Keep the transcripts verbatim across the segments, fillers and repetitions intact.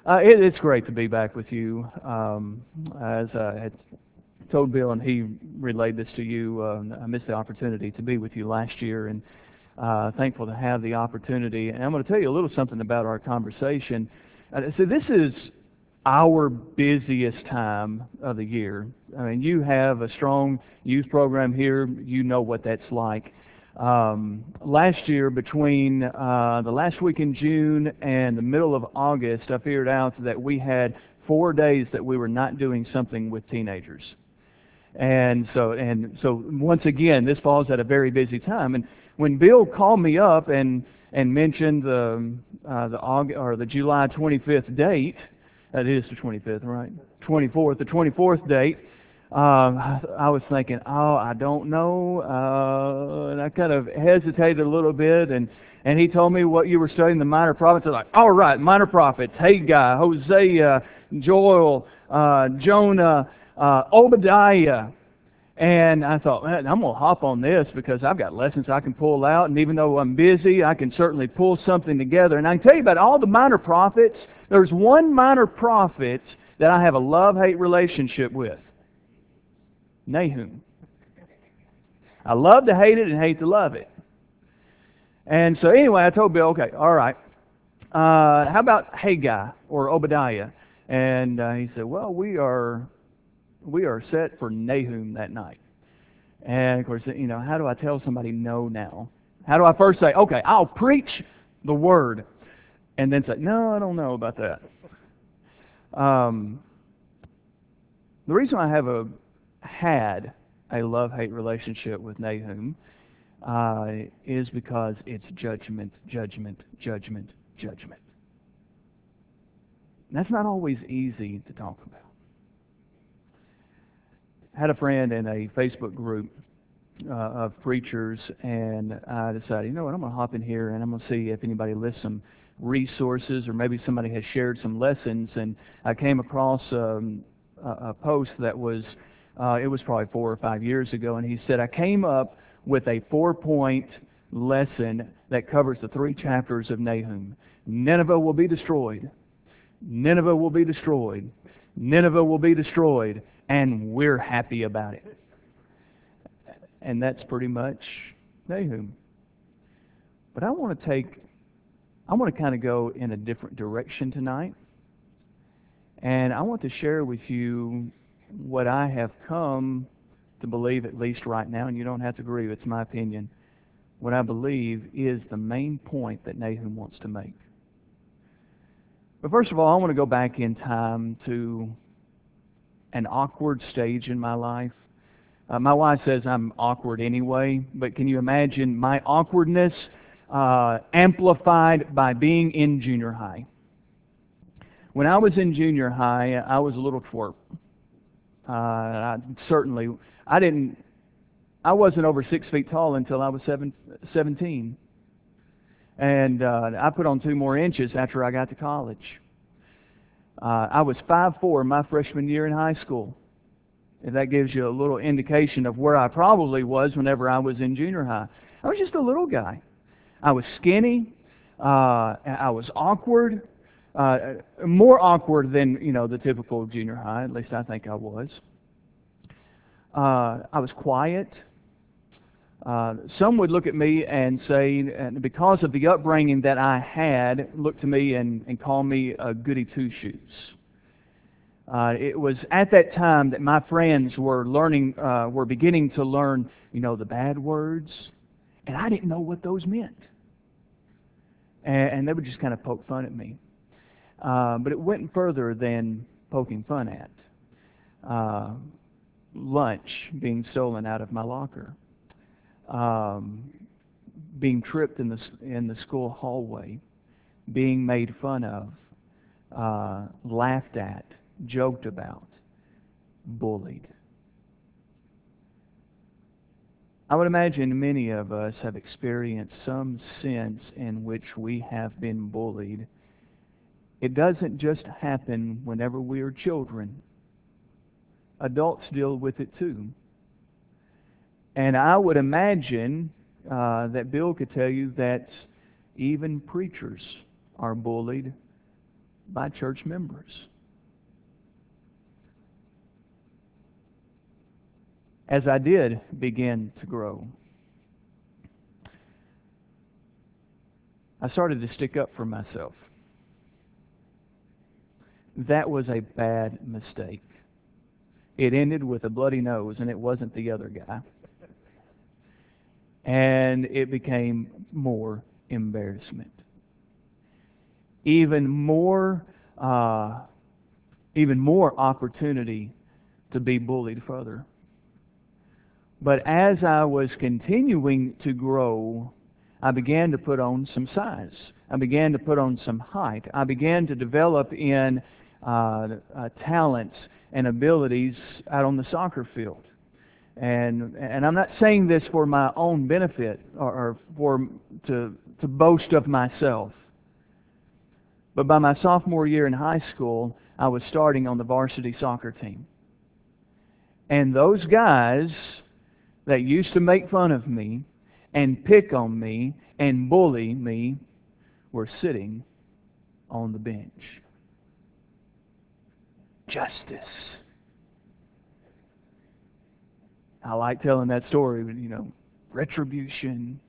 Uh, it, it's great to be back with you. Um, as I had told Bill, and he relayed this to you, uh, I missed the opportunity to be with you last year, and uh, thankful to have the opportunity. And I'm going to tell you a little something about our conversation. Uh, so this is our busiest time of the year. I mean, you have a strong youth program here. You know what that's like. Um, last year, between uh, the last week in June and the middle of August, I figured out that we had four days that we were not doing something with teenagers. And so, and so once again, this falls at a very busy time. And when Bill called me up and and mentioned the uh, the August, or the July twenty-fifth date, that is the twenty-fifth, right? twenty-fourth, the twenty-fourth date. Um, I, I was thinking, oh, I don't know, uh, and I kind of hesitated a little bit, and and he told me what you were studying, the minor prophets. I was like, all right, minor prophets, Haggai, Hosea, Joel, uh, Jonah, uh, Obadiah. And I thought, man, I'm going to hop on this because I've got lessons I can pull out, and even though I'm busy, I can certainly pull something together. And I can tell you about all the minor prophets. There's one minor prophet that I have a love-hate relationship with. Nahum. I love to hate it and hate to love it. And so anyway, I told Bill, okay, all right. Uh, how about Haggai or Obadiah? And uh, he said, well, we are we are set for Nahum that night. And of course, you know, how do I tell somebody no now? How do I first say, okay, I'll preach the word, and then say, no, I don't know about that. Um, the reason I have a had a love-hate relationship with Nahum uh, is because it's judgment, judgment, judgment, judgment. And that's not always easy to talk about. I had a friend in a Facebook group uh, of preachers, and I decided, you know what, I'm going to hop in here and I'm going to see if anybody lists some resources, or maybe somebody has shared some lessons. And I came across um, a, a post that was, uh, it was probably four or five years ago, and he said, I came up with a four-point lesson that covers the three chapters of Nahum. Nineveh will be destroyed. Nineveh will be destroyed. Nineveh will be destroyed. And we're happy about it. And that's pretty much Nahum. But I want to take, I want to kind of go in a different direction tonight. And I want to share with you what I have come to believe, at least right now, and you don't have to agree, it's my opinion, what I believe is the main point that Nahum wants to make. But first of all, I want to go back in time to an awkward stage in my life. Uh, my wife says I'm awkward anyway, but can you imagine my awkwardness uh, amplified by being in junior high? When I was in junior high, I was a little twerp. Uh, I certainly, I didn't, I wasn't over six feet tall until I was seven, seventeen. And uh, I put on two more inches after I got to college. Uh, I was five foot four my freshman year in high school. If that gives you a little indication of where I probably was whenever I was in junior high. I was just a little guy. I was skinny. Uh, I was awkward. Uh, more awkward than, you know, the typical junior high. At least I think I was. Uh, I was quiet. Uh, some would look at me and say, and because of the upbringing that I had, look to me and, and call me a goody two-shoes. Uh, it was at that time that my friends were learning, uh, were beginning to learn, you know, the bad words, and I didn't know what those meant. And, and they would just kind of poke fun at me. Uh, but it went further than poking fun at. Uh, lunch being stolen out of my locker. Um, being tripped in the in the school hallway, being made fun of, uh, laughed at, joked about, bullied. I would imagine many of us have experienced some sense in which we have been bullied. It doesn't just happen whenever we are children. Adults deal with it too. And I would imagine uh, that Bill could tell you that even preachers are bullied by church members. As I did begin to grow, I started to stick up for myself. That was a bad mistake. It ended with a bloody nose, and it wasn't the other guy. And it became more embarrassment. Even more, uh, even more opportunity to be bullied further. But as I was continuing to grow, I began to put on some size. I began to put on some height. I began to develop in uh, uh, talents and abilities out on the soccer field. And and I'm not saying this for my own benefit or, or for to to boast of myself. But by my sophomore year in high school, I was starting on the varsity soccer team. And those guys that used to make fun of me and pick on me and bully me were sitting on the bench. Justice. I like telling that story, but you know, retribution.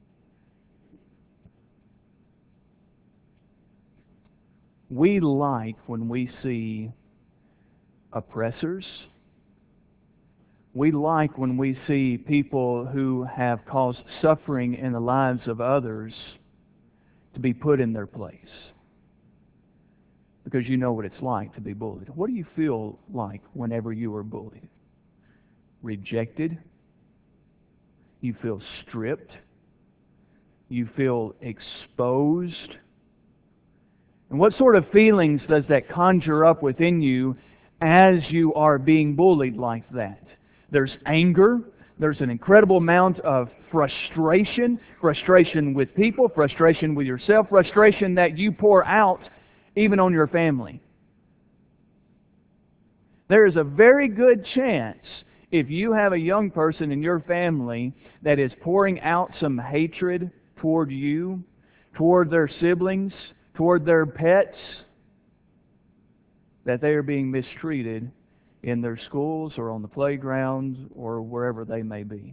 We like when we see oppressors. We like when we see people who have caused suffering in the lives of others to be put in their place. Because you know what it's like to be bullied. What do you feel like whenever you are bullied? Rejected? You feel stripped? You feel exposed? And what sort of feelings does that conjure up within you as you are being bullied like that? There's anger. There's an incredible amount of frustration. Frustration with people. Frustration with yourself. Frustration that you pour out even on your family. There is a very good chance if you have a young person in your family that is pouring out some hatred toward you, toward their siblings, toward their pets, that they are being mistreated in their schools or on the playground or wherever they may be.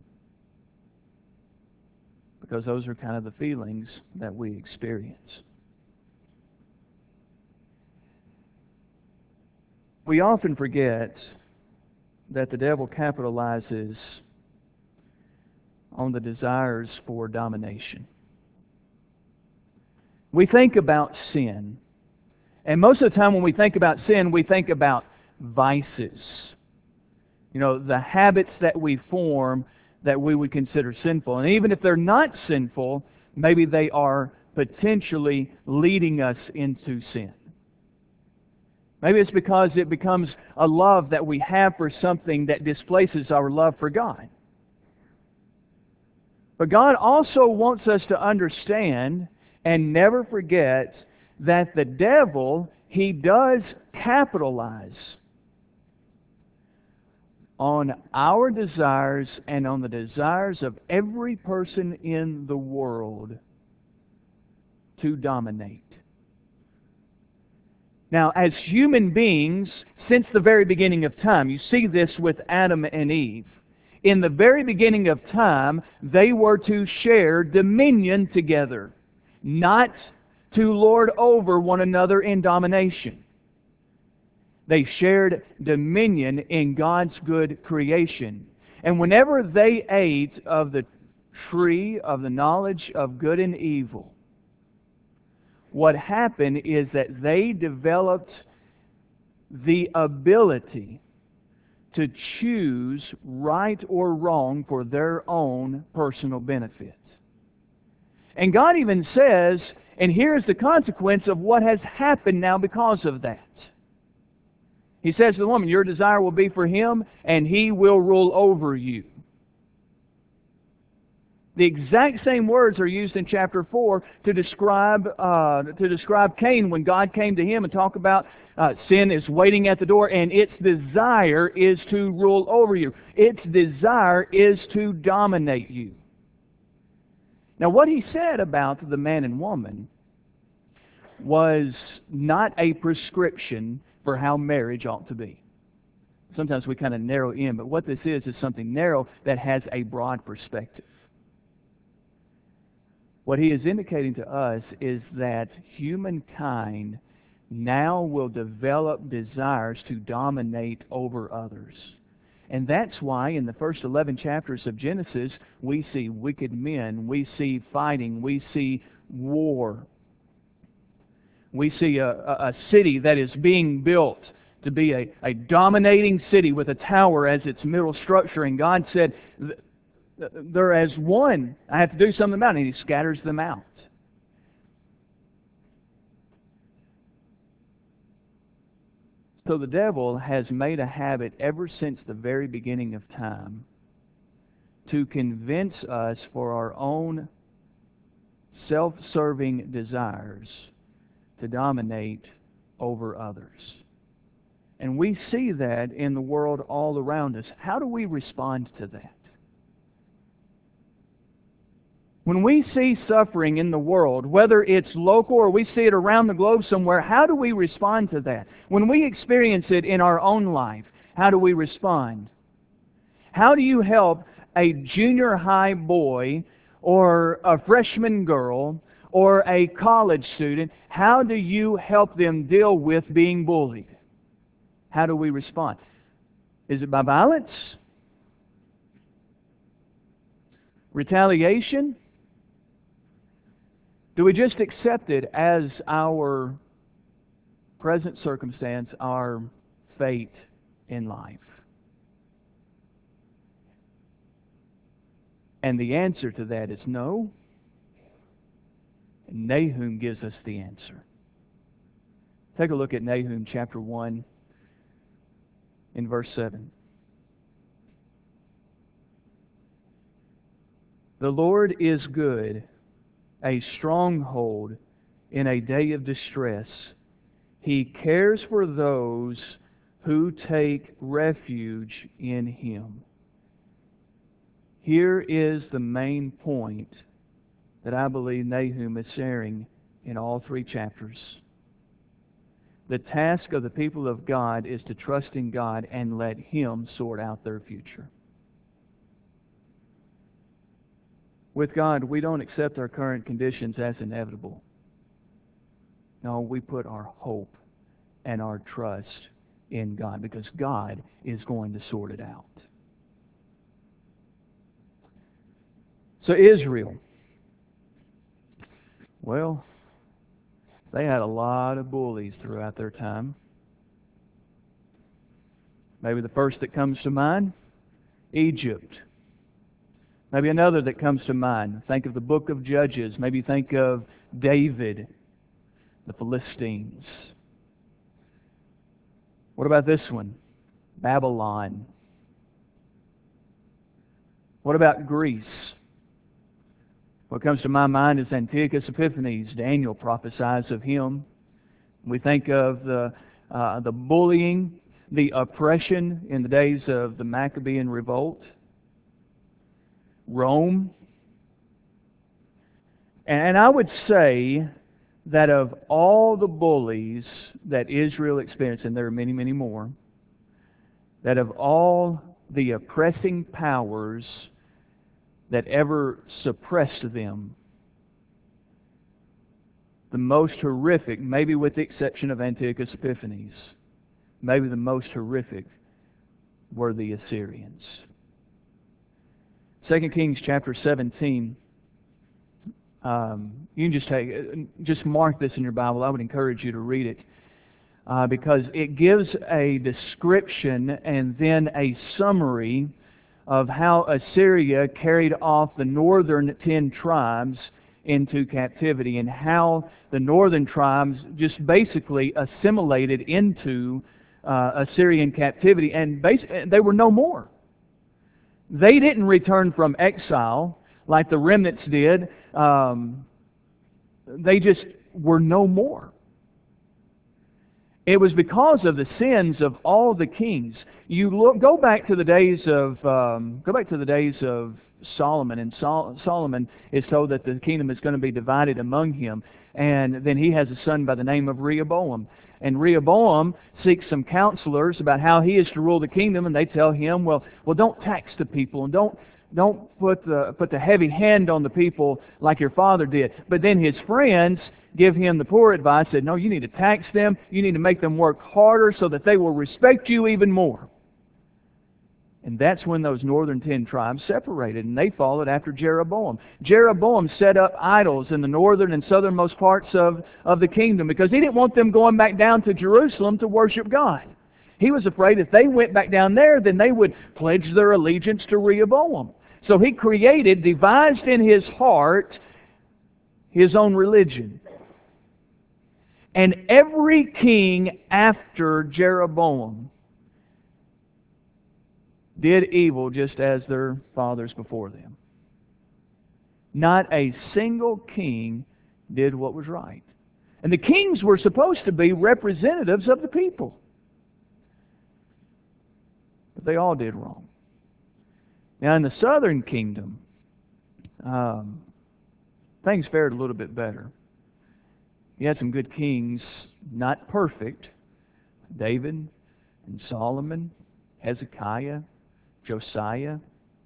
Because those are kind of the feelings that we experience. We often forget that the devil capitalizes on the desires for domination. We think about sin. And most of the time when we think about sin, we think about vices. You know, the habits that we form that we would consider sinful. And even if they're not sinful, maybe they are potentially leading us into sin. Maybe it's because it becomes a love that we have for something that displaces our love for God. But God also wants us to understand and never forget that the devil, he does capitalize on our desires and on the desires of every person in the world to dominate. Now, as human beings, since the very beginning of time, you see this with Adam and Eve. In the very beginning of time, they were to share dominion together, not to lord over one another in domination. They shared dominion in God's good creation. And whenever they ate of the tree of the knowledge of good and evil, what happened is that they developed the ability to choose right or wrong for their own personal benefit. And God even says, and here's the consequence of what has happened now because of that. He says to the woman, your desire will be for him, and he will rule over you. The exact same words are used in chapter four to describe uh, to describe Cain when God came to him and talk about uh, sin is waiting at the door and its desire is to rule over you. Its desire is to dominate you. Now what he said about the man and woman was not a prescription for how marriage ought to be. Sometimes we kind of narrow in, but what this is is something narrow that has a broad perspective. What he is indicating to us is that humankind now will develop desires to dominate over others. And that's why in the first eleven chapters of Genesis, we see wicked men, we see fighting, we see war. We see a, a, a city that is being built to be a, a dominating city with a tower as its middle structure. And God said, they're as one. I have to do something about it. And He scatters them out. So the devil has made a habit ever since the very beginning of time to convince us for our own self-serving desires to dominate over others. And we see that in the world all around us. How do we respond to that? When we see suffering in the world, whether it's local or we see it around the globe somewhere, how do we respond to that? When we experience it in our own life, how do we respond? How do you help a junior high boy or a freshman girl or a college student? How do you help them deal with being bullied? How do we respond? Is it by violence? Retaliation? Do we just accept it as our present circumstance, our fate in life? And the answer to that is no. And Nahum gives us the answer. Take a look at Nahum chapter one in verse seven. The Lord is good, a stronghold in a day of distress. He cares for those who take refuge in Him. Here is the main point that I believe Nahum is sharing in all three chapters. The task of the people of God is to trust in God and let Him sort out their future. With God, we don't accept our current conditions as inevitable. No, we put our hope and our trust in God because God is going to sort it out. So Israel, well, they had a lot of bullies throughout their time. Maybe the first that comes to mind, Egypt. Maybe another that comes to mind. Think of the book of Judges. Maybe think of David, the Philistines. What about this one? Babylon. What about Greece? What comes to my mind is Antiochus Epiphanes. Daniel prophesies of him. We think of the, uh, the bullying, the oppression in the days of the Maccabean revolt. Rome. And I would say that of all the bullies that Israel experienced, and there are many, many more, that of all the oppressing powers that ever suppressed them, the most horrific, maybe with the exception of Antiochus Epiphanes, maybe the most horrific were the Assyrians. Second Kings chapter seventeen. Um, you can just take, just mark this in your Bible. I would encourage you to read it uh, because it gives a description and then a summary of how Assyria carried off the northern ten tribes into captivity and how the northern tribes just basically assimilated into uh, Assyrian captivity, and basically they were no more. They didn't return from exile like the remnants did. Um, they just were no more. It was because of the sins of all the kings. You look, go back to the days of um, go back to the days of Solomon, and Sol- Solomon is told that the kingdom is going to be divided among him. And then he has a son by the name of Rehoboam. And Rehoboam seeks some counselors about how he is to rule the kingdom, and they tell him, well, well, don't tax the people, and don't don't put the put the heavy hand on the people like your father did. But then his friends give him the poor advice, said, no, you need to tax them, you need to make them work harder so that they will respect you even more. And that's when those northern ten tribes separated, and they followed after Jeroboam. Jeroboam set up idols in the northern and southernmost parts of, of the kingdom because he didn't want them going back down to Jerusalem to worship God. He was afraid if they went back down there, then they would pledge their allegiance to Rehoboam. So he created, devised in his heart, his own religion. And every king after Jeroboam did evil just as their fathers before them. Not a single king did what was right. And the kings were supposed to be representatives of the people. But they all did wrong. Now in the southern kingdom, um, things fared a little bit better. You had some good kings, not perfect. David and Solomon, Hezekiah, Josiah.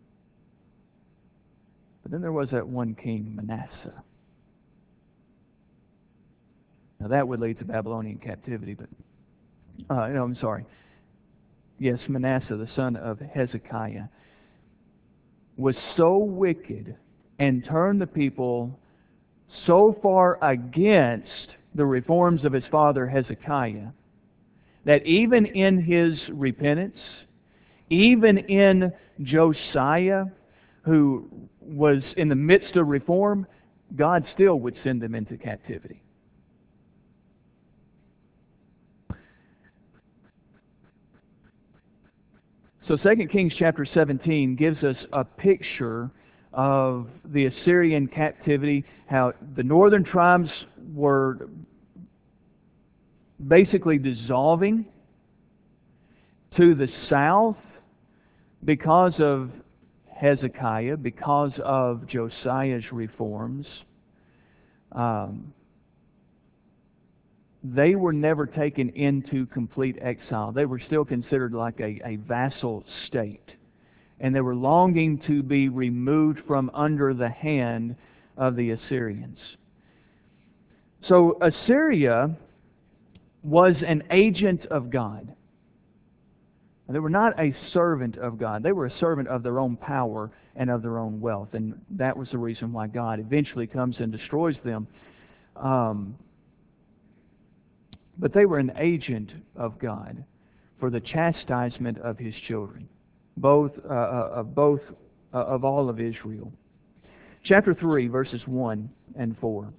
But then there was that one king, Manasseh. Now that would lead to Babylonian captivity, but uh, no, I'm sorry. Yes, Manasseh, the son of Hezekiah, was so wicked and turned the people so far against the reforms of his father Hezekiah that even in his repentance, even in Josiah, who was in the midst of reform, God still would send them into captivity. So Second Kings chapter seventeen gives us a picture of the Assyrian captivity, how the northern tribes were basically dissolving to the south because of Hezekiah, because of Josiah's reforms. Um, they were never taken into complete exile. They were still considered like a, a vassal state. And they were longing to be removed from under the hand of the Assyrians. So Assyria was an agent of God. They were not a servant of God. They were a servant of their own power and of their own wealth. And that was the reason why God eventually comes and destroys them. Um, but they were an agent of God for the chastisement of His children, both uh, of both uh, of all of Israel. Chapter three, verses one and four.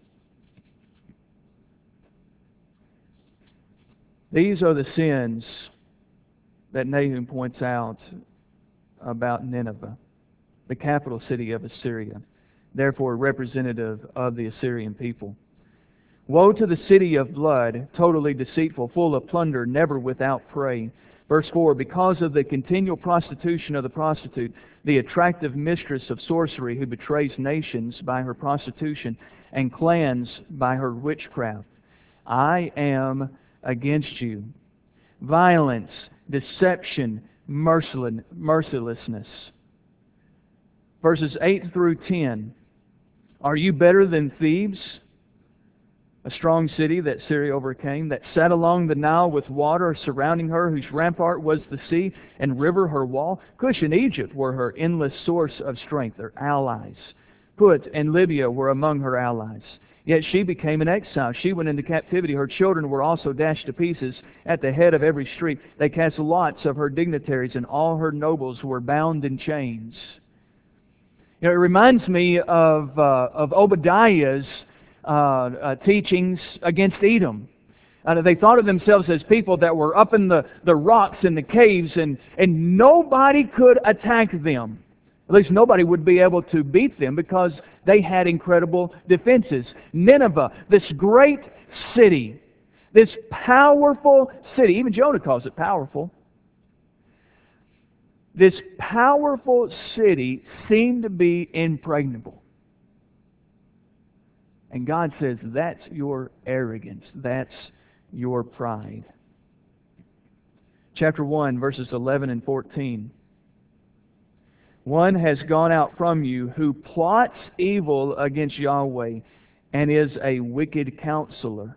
These are the sins that Nahum points out about Nineveh, the capital city of Assyria, therefore representative of the Assyrian people. Woe to the city of blood, totally deceitful, full of plunder, never without prey. Verse four, because of the continual prostitution of the prostitute, the attractive mistress of sorcery who betrays nations by her prostitution and clans by her witchcraft. I am against you. Violence, deception, mercilessness. Verses eight through ten. Are you better than Thebes, a strong city that Syria overcame, that sat along the Nile with water surrounding her, whose rampart was the sea, and river her wall? Cush and Egypt were her endless source of strength, her allies. Put and Libya were among her allies. Yet she became an exile. She went into captivity. Her children were also dashed to pieces at the head of every street. They cast lots of her dignitaries, and all her nobles were bound in chains. You know, it reminds me of uh, of Obadiah's uh, uh, teachings against Edom. Uh, they thought of themselves as people that were up in the, the rocks and the caves, and, and nobody could attack them. At least nobody would be able to beat them because they had incredible defenses. Nineveh, this great city, this powerful city, even Jonah calls it powerful. This powerful city seemed to be impregnable. And God says, that's your arrogance. That's your pride. Chapter one, verses eleven and fourteen. One has gone out from you who plots evil against Yahweh and is a wicked counselor.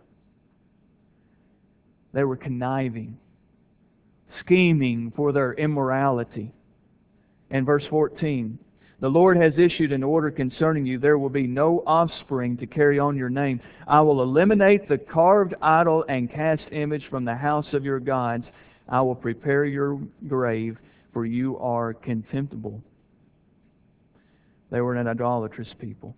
They were conniving, scheming for their immorality. And verse fourteen, the Lord has issued an order concerning you. There will be no offspring to carry on your name. I will eliminate the carved idol and cast image from the house of your gods. I will prepare your grave, for you are contemptible. They were an idolatrous people.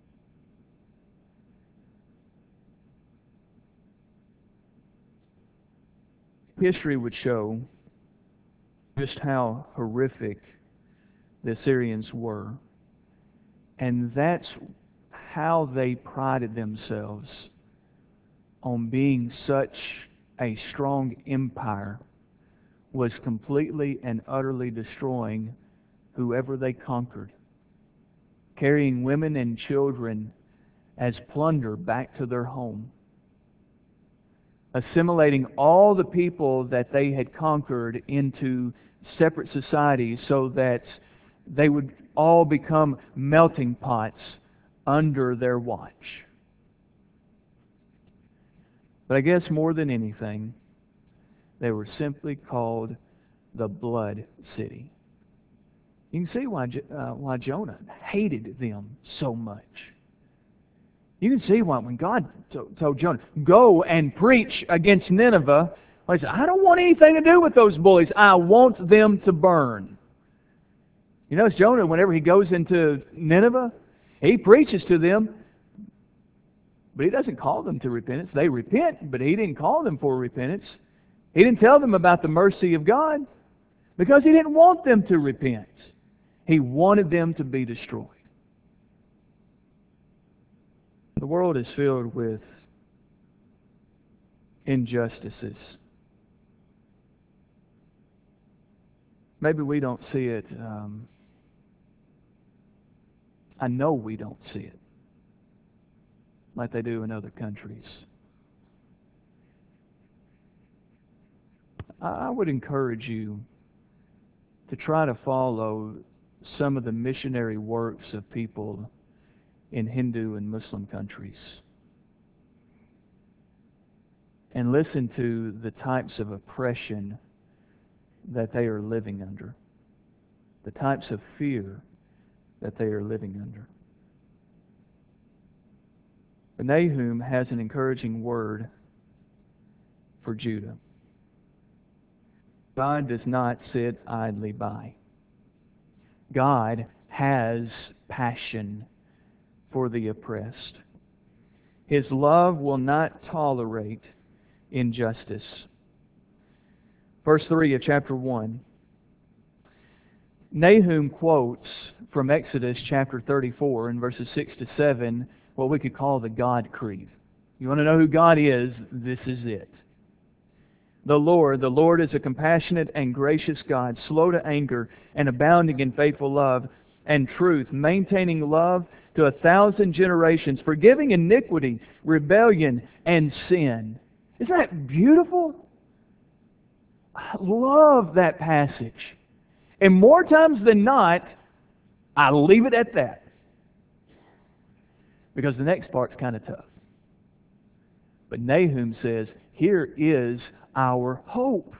History would show just how horrific the Assyrians were. And that's how they prided themselves on being such a strong empire, was completely and utterly destroying whoever they conquered, carrying women and children as plunder back to their home, assimilating all the people that they had conquered into separate societies so that they would all become melting pots under their watch. But I guess more than anything, they were simply called the Blood City. You can see why, uh, why Jonah hated them so much. You can see why when God to- told Jonah, go and preach against Nineveh, well, he said, I don't want anything to do with those bullies. I want them to burn. You notice Jonah, whenever he goes into Nineveh, he preaches to them, but he doesn't call them to repentance. They repent, but he didn't call them for repentance. He didn't tell them about the mercy of God because he didn't want them to repent. He wanted them to be destroyed. The world is filled with injustices. Maybe we don't see it. Um, I know we don't see it like they do in other countries. I would encourage you to try to follow some of the missionary works of people in Hindu and Muslim countries and listen to the types of oppression that they are living under, the types of fear that they are living under. But Nahum has an encouraging word for Judah. God does not sit idly by. God has passion for the oppressed. His love will not tolerate injustice. Verse three of chapter one. Nahum quotes from Exodus chapter thirty-four in verses six to seven what we could call the God Creed. You want to know who God is? This is it. The Lord, the Lord is a compassionate and gracious God, slow to anger and abounding in faithful love and truth, maintaining love to a thousand generations, forgiving iniquity, rebellion, and sin. Isn't that beautiful? I love that passage. And more times than not, I leave it at that. Because the next part's kind of tough. But Nahum says, here is our hope.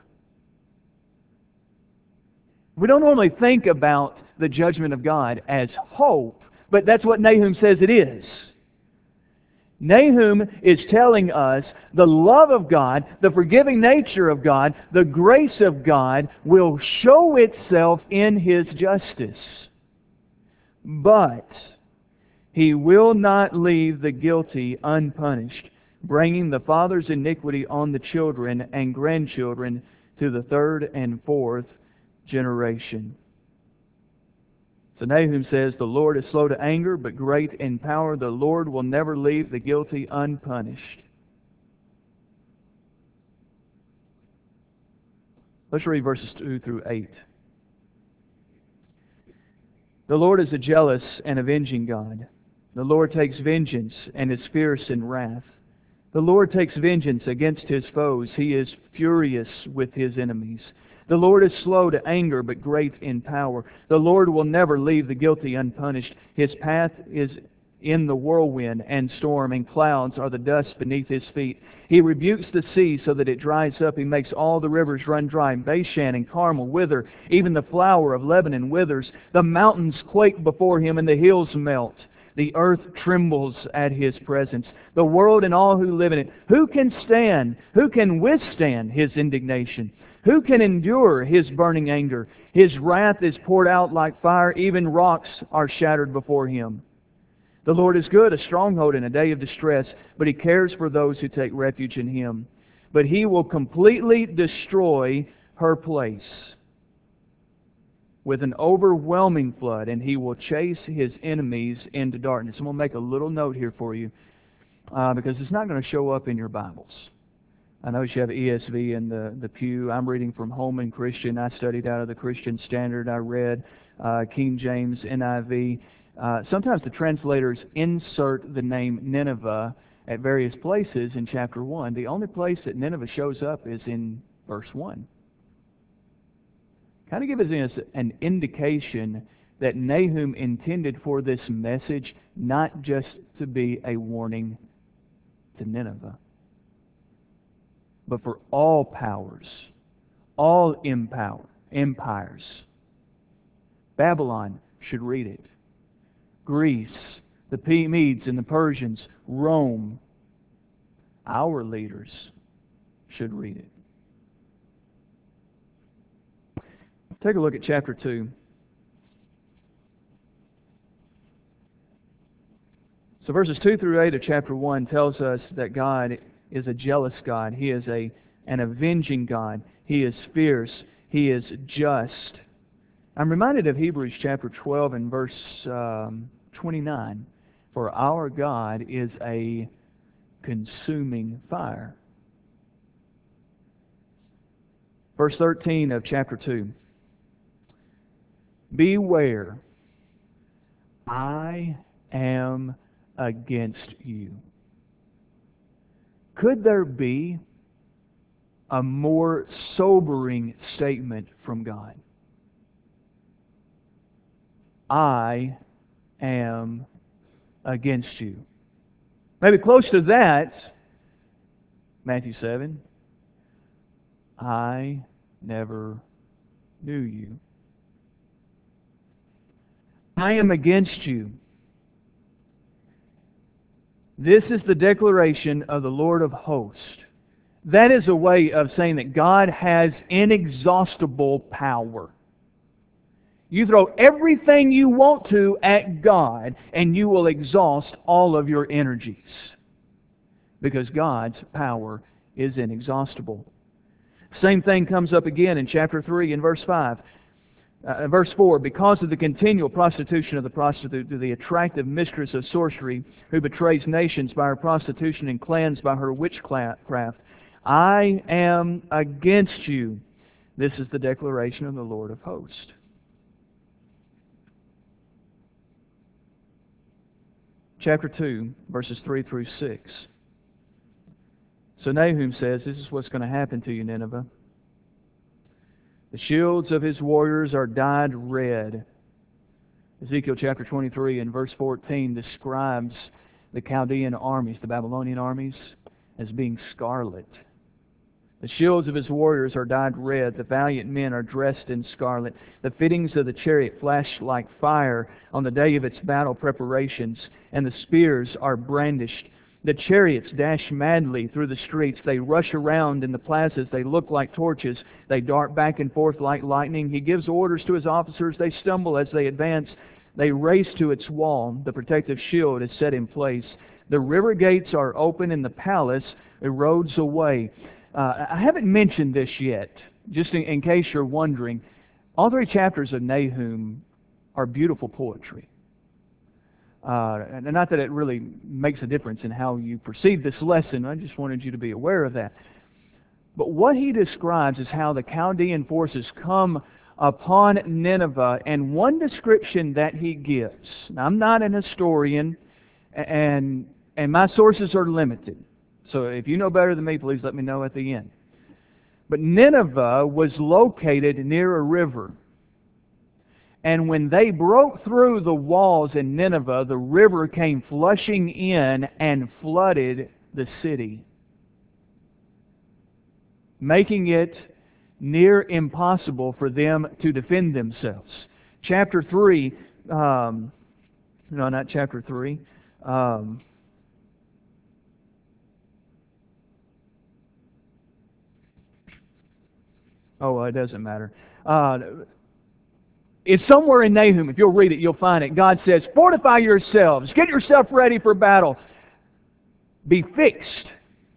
We don't normally think about the judgment of God as hope, but that's what Nahum says it is. Nahum is telling us the love of God, the forgiving nature of God, the grace of God will show itself in His justice. But He will not leave the guilty unpunished, bringing the father's iniquity on the children and grandchildren to the third and fourth generation. So Nahum says, the Lord is slow to anger, but great in power. The Lord will never leave the guilty unpunished. Let's read verses two through eight. The Lord is a jealous and avenging God. The Lord takes vengeance and is fierce in wrath. The Lord takes vengeance against His foes. He is furious with His enemies. The Lord is slow to anger, but great in power. The Lord will never leave the guilty unpunished. His path is in the whirlwind and storm, and clouds are the dust beneath His feet. He rebukes the sea so that it dries up. He makes all the rivers run dry. Bashan and Carmel wither. Even the flower of Lebanon withers. The mountains quake before Him, and the hills melt. The earth trembles at His presence. The world and all who live in it. Who can stand? Who can withstand His indignation? Who can endure His burning anger? His wrath is poured out like fire. Even rocks are shattered before Him. The Lord is good, a stronghold in a day of distress, but He cares for those who take refuge in Him. But He will completely destroy her place with an overwhelming flood, and He will chase His enemies into darkness. I'm going to make a little note here for you, uh, because it's not going to show up in your Bibles. I know you have E S V in the, the pew. I'm reading from Holman Christian. I studied out of the Christian Standard. I read uh, King James N I V. Uh, sometimes the translators insert the name Nineveh at various places in chapter one. The only place that Nineveh shows up is in verse one. Kind of gives us an indication that Nahum intended for this message not just to be a warning to Nineveh, but for all powers, all empower, empires. Babylon should read it. Greece, the Medes and the Persians, Rome, our leaders should read it. Take a look at chapter two. So verses two through eight of chapter one tells us that God is a jealous God. He is a, an avenging God. He is fierce. He is just. I'm reminded of Hebrews chapter twelve and verse um, twenty-nine. For our God is a consuming fire. Verse thirteen of chapter two. Beware, I am against you. Could there be a more sobering statement from God? I am against you. Maybe close to that, Matthew seven, I never knew you. I am against you. This is the declaration of the Lord of hosts. That is a way of saying that God has inexhaustible power. You throw everything you want to at God, and you will exhaust all of your energies. Because God's power is inexhaustible. Same thing comes up again in chapter three and verse five. Uh, verse four, because of the continual prostitution of the prostitute, to the attractive mistress of sorcery, who betrays nations by her prostitution and clans by her witchcraft, I am against you. This is the declaration of the Lord of hosts. Chapter two, verses three through six. So Nahum says, this is what's going to happen to you, Nineveh. The shields of his warriors are dyed red. Ezekiel chapter twenty-three and verse fourteen describes the Chaldean armies, the Babylonian armies, as being scarlet. The shields of his warriors are dyed red. The valiant men are dressed in scarlet. The fittings of the chariot flash like fire on the day of its battle preparations, and the spears are brandished. The chariots dash madly through the streets. They rush around in the plazas. They look like torches. They dart back and forth like lightning. He gives orders to his officers. They stumble as they advance. They race to its wall. The protective shield is set in place. The river gates are open and the palace erodes away. Uh, I haven't mentioned this yet, just in, in case you're wondering. All three chapters of Nahum are beautiful poetry. Uh, and not that it really makes a difference in how you perceive this lesson. I just wanted you to be aware of that. But what he describes is how the Chaldean forces come upon Nineveh, and one description that he gives. Now, I'm not an historian, And, and my sources are limited. So if you know better than me, please let me know at the end. But Nineveh was located near a river. And when they broke through the walls in Nineveh, the river came flushing in and flooded the city, making it near impossible for them to defend themselves. Chapter three, um, no, not chapter three. Um, oh, it doesn't matter. Uh, It's somewhere in Nahum. If you'll read it, you'll find it. God says, fortify yourselves. Get yourself ready for battle. Be fixed.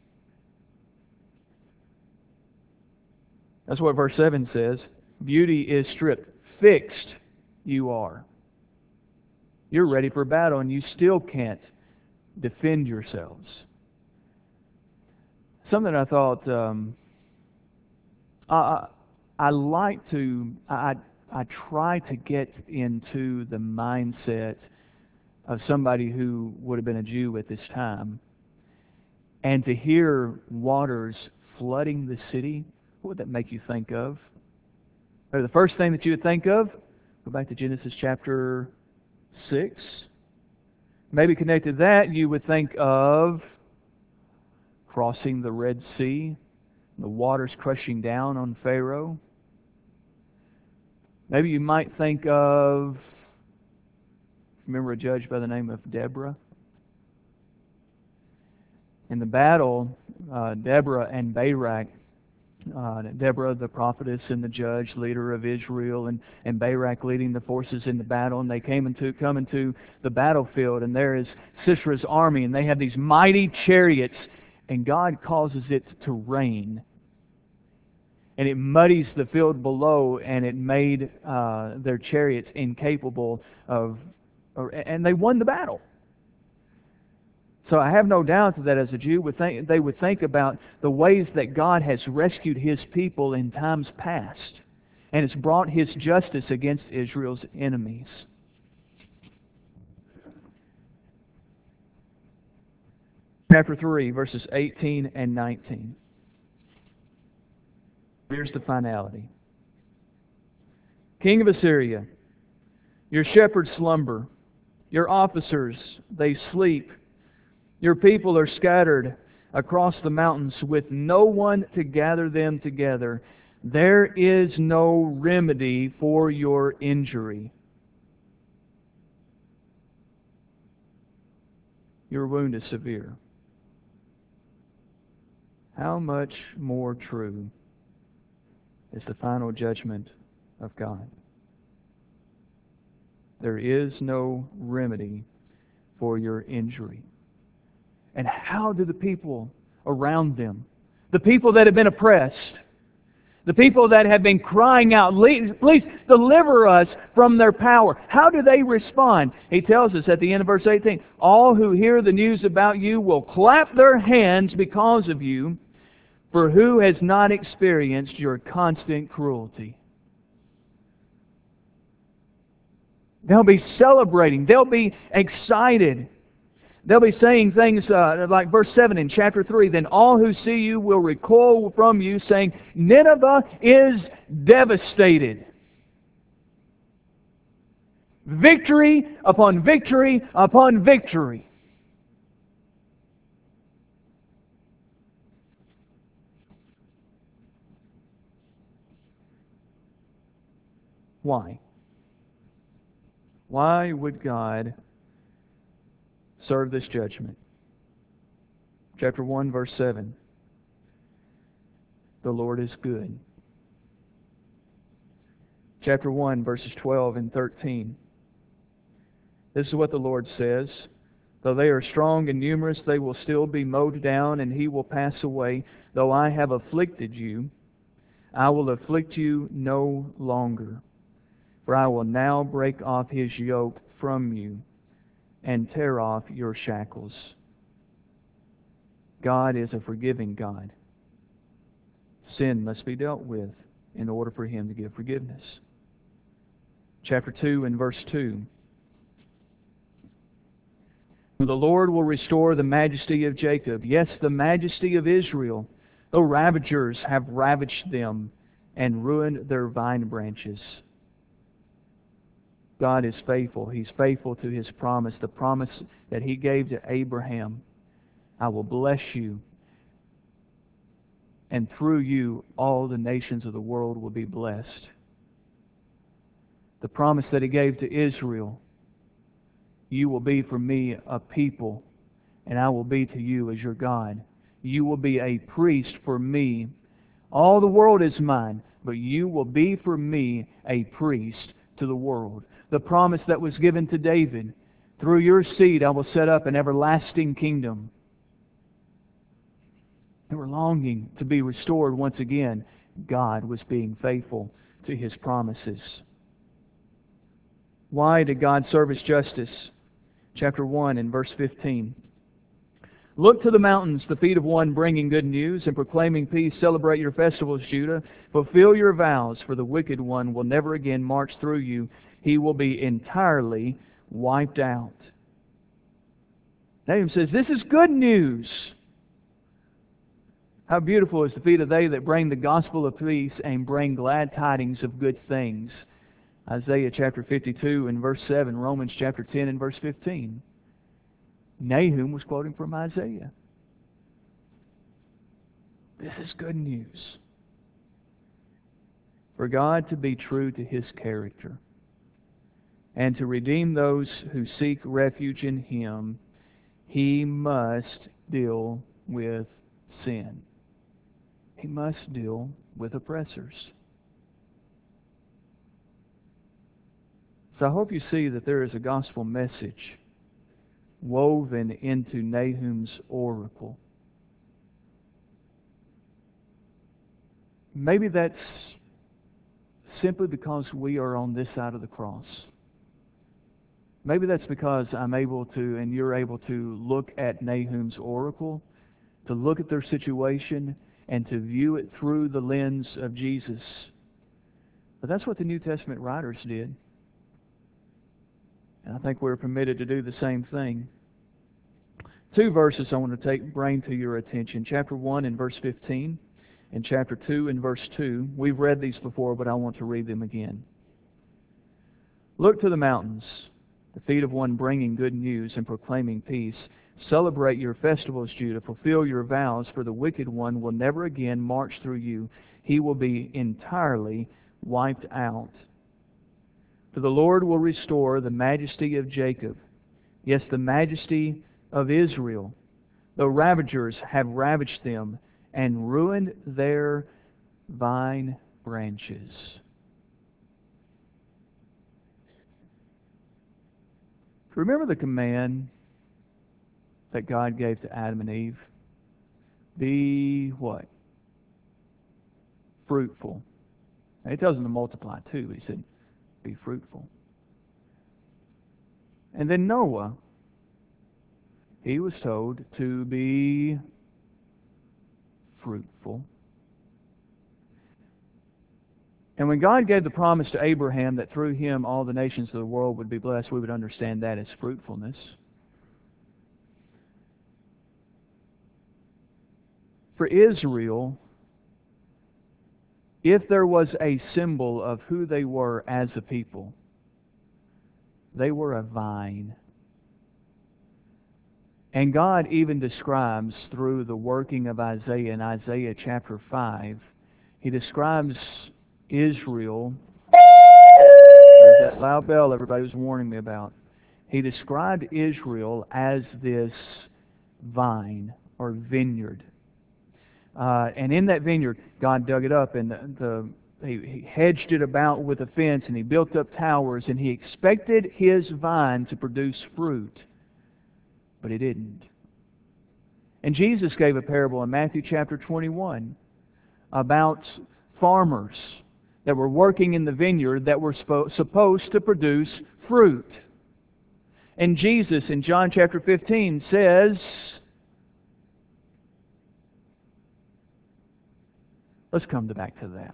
That's what verse seven says. Beauty is stripped. Fixed you are. You're ready for battle and you still can't defend yourselves. Something I thought um, I, I like to... I, I try to get into the mindset of somebody who would have been a Jew at this time. And to hear waters flooding the city, what would that make you think of? Or the first thing that you would think of, go back to Genesis chapter six. Maybe connected to that, you would think of crossing the Red Sea, the waters crushing down on Pharaoh. Maybe you might think of, remember a judge by the name of Deborah? In the battle, uh, Deborah and Barak, uh, Deborah the prophetess and the judge, leader of Israel, and, and Barak leading the forces in the battle, and they came into come into the battlefield, and there is Sisera's army, and they have these mighty chariots, and God causes it to rain. And it muddies the field below, and it made uh, their chariots incapable of... Or, and they won the battle. So I have no doubt that as a Jew, would think, they would think about the ways that God has rescued His people in times past, and has brought His justice against Israel's enemies. Chapter three, verses eighteen and nineteen. Here's the finality. King of Assyria, your shepherds slumber, your officers, they sleep, your people are scattered across the mountains with no one to gather them together. There is no remedy for your injury. Your wound is severe. How much more true is the final judgment of God? There is no remedy for your injury. And how do the people around them, the people that have been oppressed, the people that have been crying out, please deliver us from their power, how do they respond? He tells us at the end of verse eighteen, all who hear the news about you will clap their hands because of you, for who has not experienced your constant cruelty? They'll be celebrating. They'll be excited. They'll be saying things uh, like verse seven in chapter three, then all who see you will recoil from you, saying, Nineveh is devastated. Victory upon victory upon victory. Why? Why would God serve this judgment? Chapter one, verse seven. The Lord is good. Chapter one, verses twelve and thirteen. This is what the Lord says. Though they are strong and numerous, they will still be mowed down, and He will pass away. Though I have afflicted you, I will afflict you no longer. For I will now break off His yoke from you and tear off your shackles. God is a forgiving God. Sin must be dealt with in order for Him to give forgiveness. Chapter two and verse two. The Lord will restore the majesty of Jacob, yes, the majesty of Israel, though ravagers have ravaged them and ruined their vine branches. God is faithful. He's faithful to His promise, the promise that He gave to Abraham. I will bless you, and through you all the nations of the world will be blessed. The promise that He gave to Israel, you will be for me a people, and I will be to you as your God. You will be a priest for me. All the world is mine, but you will be for me a priest to the world. The promise that was given to David, through your seed I will set up an everlasting kingdom. They were longing to be restored once again. God was being faithful to His promises. Why did God serve His justice? Chapter one and verse fifteen. Look to the mountains, the feet of one bringing good news and proclaiming peace. Celebrate your festivals, Judah. Fulfill your vows, for the wicked one will never again march through you. He will be entirely wiped out. Nahum says, this is good news. How beautiful is the feet of they that bring the gospel of peace and bring glad tidings of good things. Isaiah chapter fifty-two and verse seven, Romans chapter ten and verse fifteen. Nahum was quoting from Isaiah. This is good news. For God to be true to His character and to redeem those who seek refuge in Him, He must deal with sin. He must deal with oppressors. So I hope you see that there is a gospel message woven into Nahum's oracle. Maybe that's simply because we are on this side of the cross. Maybe that's because I'm able to, and you're able to, look at Nahum's oracle, to look at their situation, and to view it through the lens of Jesus. But that's what the New Testament writers did. And I think we're permitted to do the same thing. Two verses I want to take bring to your attention. Chapter one and verse fifteen, and chapter two and verse two. We've read these before, but I want to read them again. Look to the mountains, the feet of one bringing good news and proclaiming peace. Celebrate your festivals, Judah. Fulfill your vows, for the wicked one will never again march through you. He will be entirely wiped out. For the Lord will restore the majesty of Jacob, yes, the majesty of Israel, though ravagers have ravaged them and ruined their vine branches. Remember the command that God gave to Adam and Eve? Be what? Fruitful. Now, He tells them to multiply too, but He said, be fruitful. And then Noah, he was told to be fruitful. And when God gave the promise to Abraham that through him all the nations of the world would be blessed, we would understand that as fruitfulness. For Israel, if there was a symbol of who they were as a people, they were a vine. And God even describes through the working of Isaiah in Isaiah chapter five, He describes Israel. There's that loud bell everybody was warning me about. He described Israel as this vine or vineyard. Uh, and in that vineyard, God dug it up and the, the he, he hedged it about with a fence, and He built up towers, and He expected His vine to produce fruit, but it didn't. And Jesus gave a parable in Matthew chapter twenty-one about farmers that were working in the vineyard that were spo- supposed to produce fruit. And Jesus in John chapter fifteen says, let's come back to that.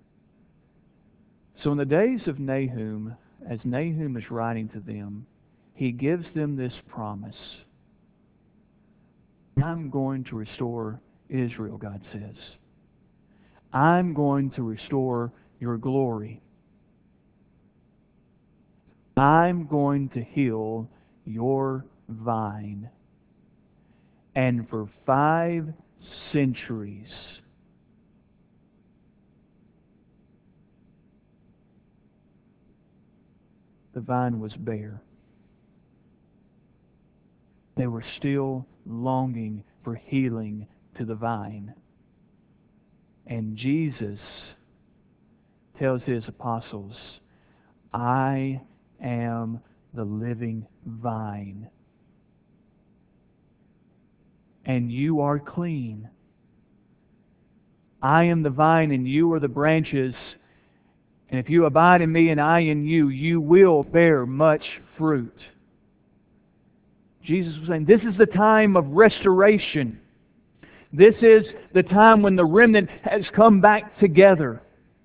So in the days of Nahum, as Nahum is writing to them, He gives them this promise. I'm going to restore Israel, God says. I'm going to restore your glory. I'm going to heal your vine. And for five centuries, the vine was bare. They were still longing for healing to the vine. And Jesus tells His apostles, I am the living vine. And you are clean. I am the vine and you are the branches. And if you abide in me and I in you, you will bear much fruit. Jesus was saying, this is the time of restoration. This is the time when the remnant has come back together.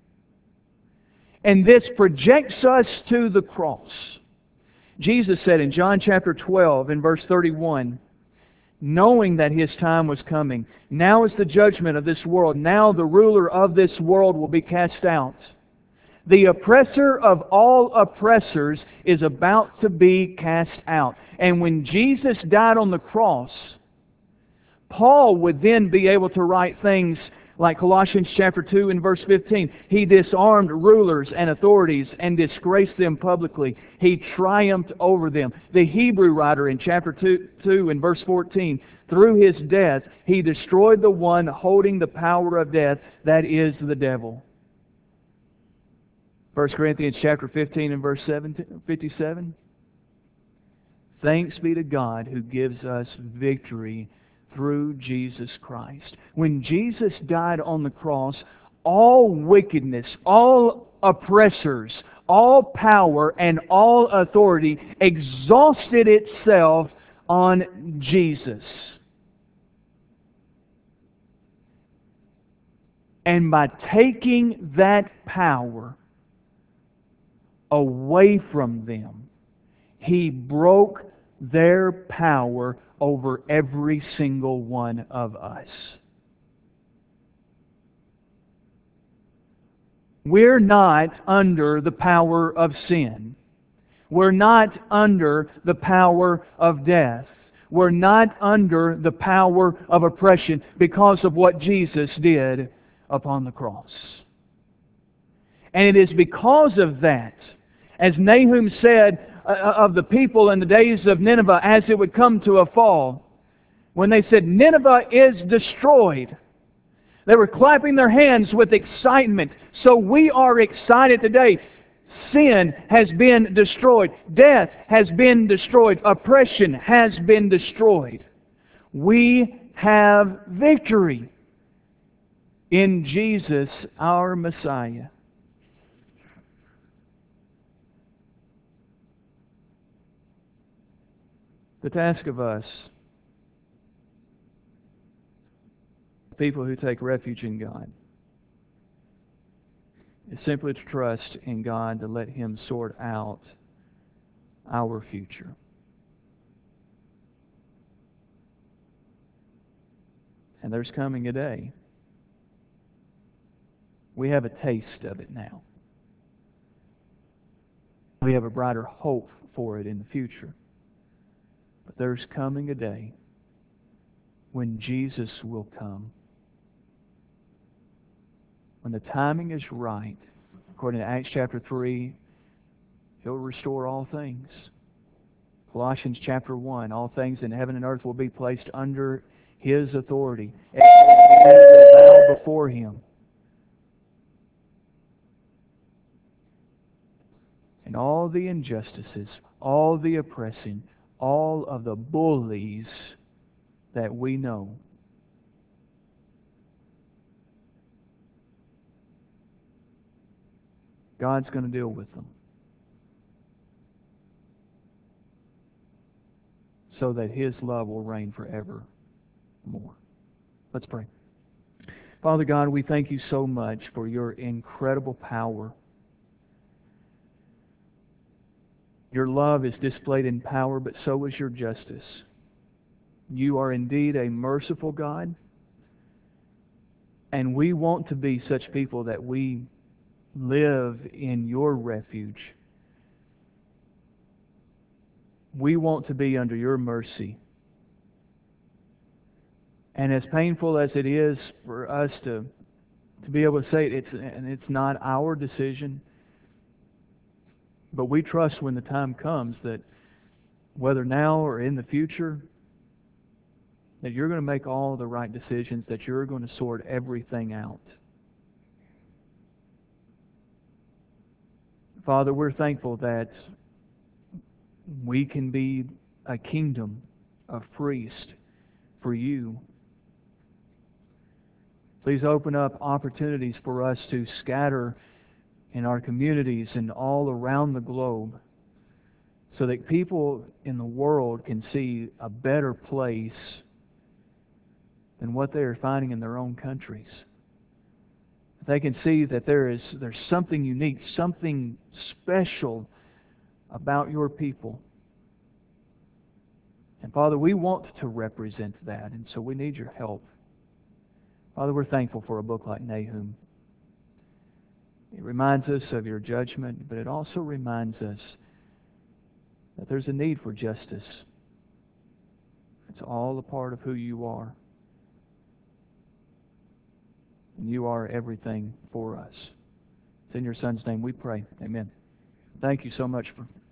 And this projects us to the cross. Jesus said in John chapter twelve, in verse thirty-one, knowing that His time was coming, now is the judgment of this world. Now the ruler of this world will be cast out. The oppressor of all oppressors is about to be cast out. And when Jesus died on the cross, Paul would then be able to write things like Colossians chapter two and verse fifteen. He disarmed rulers and authorities and disgraced them publicly. He triumphed over them. The Hebrew writer in chapter two, two and verse fourteen, through His death, He destroyed the one holding the power of death, that is the devil. First Corinthians chapter fifteen and verse fifty-seven. Thanks be to God who gives us victory through Jesus Christ. When Jesus died on the cross, all wickedness, all oppressors, all power, and all authority exhausted itself on Jesus. And by taking that power away from them, He broke their power over every single one of us. We're not under the power of sin. We're not under the power of death. We're not under the power of oppression because of what Jesus did upon the cross. And it is because of that, as Nahum said of the people in the days of Nineveh, as it would come to a fall, when they said, Nineveh is destroyed, they were clapping their hands with excitement. So we are excited today. Sin has been destroyed. Death has been destroyed. Oppression has been destroyed. We have victory in Jesus, our Messiah. The task of us, people who take refuge in God, is simply to trust in God to let Him sort out our future. And there's coming a day. We have a taste of it now. We have a brighter hope for it in the future. But there's coming a day when Jesus will come. When the timing is right, according to Acts chapter three, He'll restore all things. Colossians chapter one, all things in heaven and earth will be placed under His authority. And will bow before Him. And all the injustices, all the oppressing, all of the bullies that we know, God's going to deal with them so that His love will reign forevermore. Let's pray. Father God, we thank You so much for Your incredible power. Your love is displayed in power, but so is your justice. You are indeed a merciful God, and we want to be such people that we live in your refuge. We want to be under your mercy. And as painful as it is for us to, to be able to say it, it's, and it's not our decision, but we trust when the time comes that whether now or in the future, that you're going to make all the right decisions, that you're going to sort everything out. Father, we're thankful that we can be a kingdom of priests for you. Please open up opportunities for us to scatter in our communities and all around the globe so that people in the world can see a better place than what they are finding in their own countries. They can see that there is there's something unique, something special about your people. And Father, we want to represent that, and so we need your help. Father, we're thankful for a book like Nahum. It reminds us of your judgment, but it also reminds us that there's a need for justice. It's all a part of who you are. And you are everything for us. It's in your Son's name we pray. Amen. Thank you so much for